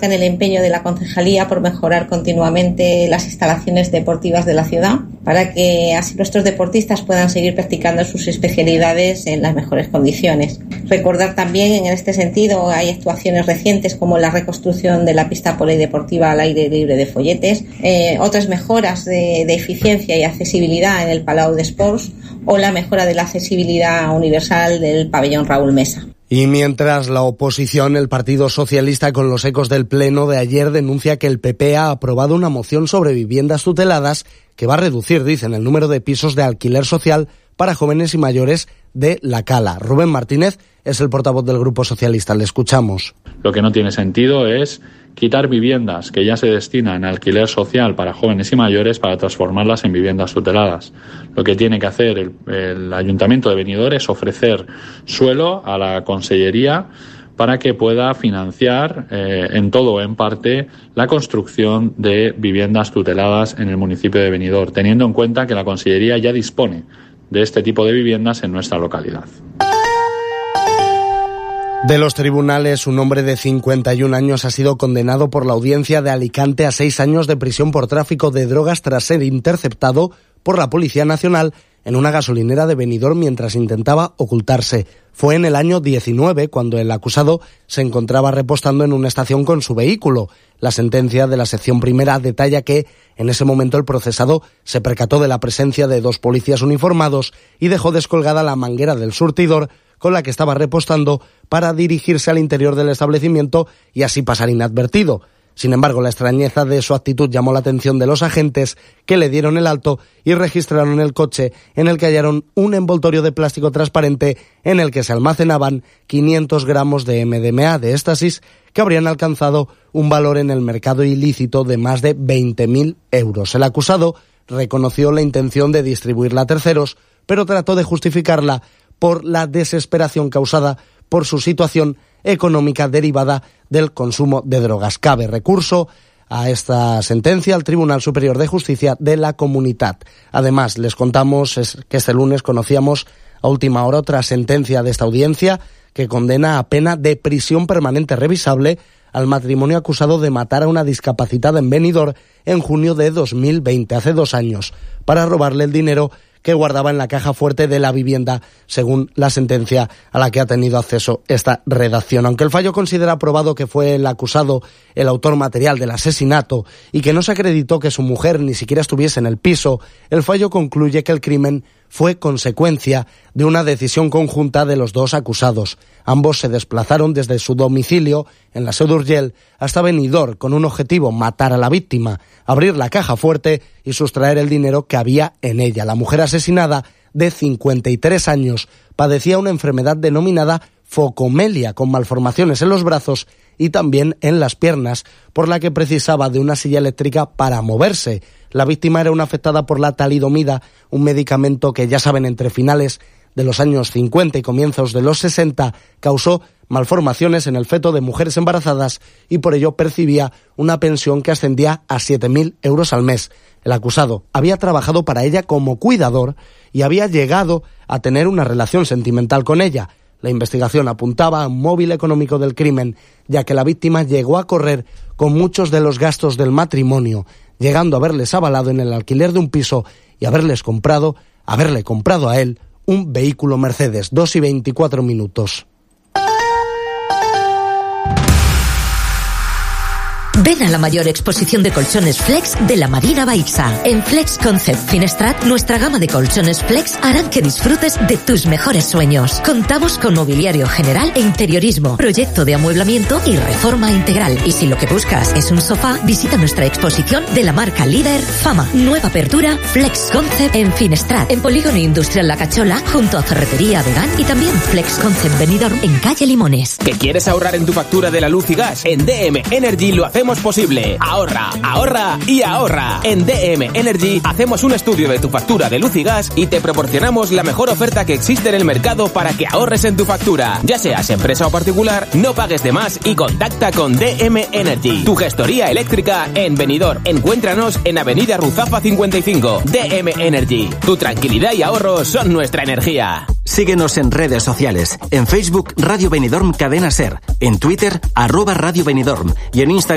destacan el empeño de la concejalía por mejorar continuamente las instalaciones deportivas de la ciudad, para que así nuestros deportistas puedan seguir practicando sus especialidades en las mejores condiciones. Recordar también, en este sentido, hay actuaciones recientes como la reconstrucción de la pista polideportiva al aire libre de Folletes, otras mejoras de eficiencia y accesibilidad en el Palau d'Esports o la mejora de la accesibilidad universal del pabellón Raúl Mesa. Y mientras la oposición, el Partido Socialista, con los ecos del pleno de ayer, denuncia que el PP ha aprobado una moción sobre viviendas tuteladas que va a reducir, dicen, el número de pisos de alquiler social para jóvenes y mayores de La Cala. Rubén Martínez es el portavoz del Grupo Socialista. Le escuchamos. Lo que no tiene sentido es quitar viviendas que ya se destinan a alquiler social para jóvenes y mayores para transformarlas en viviendas tuteladas. Lo que tiene que hacer el Ayuntamiento de Benidorm es ofrecer suelo a la Consellería para que pueda financiar en todo o en parte la construcción de viviendas tuteladas en el municipio de Benidorm, teniendo en cuenta que la Consellería ya dispone de este tipo de viviendas en nuestra localidad. De los tribunales, un hombre de 51 años ha sido condenado por la audiencia de Alicante a 6 años de prisión por tráfico de drogas tras ser interceptado por la Policía Nacional en una gasolinera de Benidorm mientras intentaba ocultarse. Fue en el año 19 cuando el acusado se encontraba repostando en una estación con su vehículo. La sentencia de la sección primera detalla que en ese momento el procesado se percató de la presencia de 2 policías uniformados y dejó descolgada la manguera del surtidor con la que estaba repostando para dirigirse al interior del establecimiento y así pasar inadvertido. Sin embargo, la extrañeza de su actitud llamó la atención de los agentes, que le dieron el alto y registraron el coche, en el que hallaron un envoltorio de plástico transparente en el que se almacenaban 500 gramos de MDMA de éxtasis que habrían alcanzado un valor en el mercado ilícito de más de 20.000 euros. El acusado reconoció la intención de distribuirla a terceros, pero trató de justificarla por la desesperación causada por su situación económica derivada del consumo de drogas. Cabe recurso a esta sentencia al Tribunal Superior de Justicia de la Comunitat. Además, les contamos que este lunes conocíamos a última hora otra sentencia de esta audiencia que condena a pena de prisión permanente revisable al matrimonio acusado de matar a una discapacitada en Benidorm en junio de 2020, hace 2 años, para robarle el dinero que guardaba en la caja fuerte de la vivienda, según la sentencia a la que ha tenido acceso esta redacción. Aunque el fallo considera probado que fue el acusado el autor material del asesinato y que no se acreditó que su mujer ni siquiera estuviese en el piso, el fallo concluye que el crimen fue consecuencia de una decisión conjunta de los 2 acusados. Ambos se desplazaron desde su domicilio en la Seu d'Urgell hasta Benidorm con un objetivo: matar a la víctima, abrir la caja fuerte y sustraer el dinero que había en ella. La mujer asesinada, de 53 años, padecía una enfermedad denominada focomelia, con malformaciones en los brazos y también en las piernas, por la que precisaba de una silla eléctrica para moverse. La víctima era una afectada por la talidomida, un medicamento que, ya saben, entre finales de los años 50 y comienzos de los 60 causó malformaciones en el feto de mujeres embarazadas y por ello percibía una pensión que ascendía a 7.000 euros al mes. El acusado había trabajado para ella como cuidador y había llegado a tener una relación sentimental con ella. La investigación apuntaba a un móvil económico del crimen, ya que la víctima llegó a correr con muchos de los gastos del matrimonio, llegando a haberles avalado en el alquiler de un piso y haberle comprado a él un vehículo Mercedes. 2:24. Ven a la mayor exposición de colchones Flex de la Marina Baixa. En Flex Concept Finestrat, nuestra gama de colchones Flex harán que disfrutes de tus mejores sueños. Contamos con mobiliario general e interiorismo, proyecto de amueblamiento y reforma integral. Y si lo que buscas es un sofá, visita nuestra exposición de la marca líder Fama. Nueva apertura Flex Concept en Finestrat, en Polígono Industrial La Cachola, junto a Ferretería Vegan, y también Flex Concept Benidorm en calle Limones. ¿Que quieres ahorrar en tu factura de la luz y gas? En DM Energy lo hacemos posible. Ahorra, ahorra y ahorra. En DM Energy hacemos un estudio de tu factura de luz y gas y te proporcionamos la mejor oferta que existe en el mercado para que ahorres en tu factura. Ya seas empresa o particular, no pagues de más y contacta con DM Energy, tu gestoría eléctrica en Benidorm. Encuéntranos en Avenida Ruzafa 55. DM Energy, tu tranquilidad y ahorro son nuestra energía. Síguenos en redes sociales. En Facebook, Radio Benidorm Cadena Ser. En Twitter, @Radio Benidorm. Y en Instagram,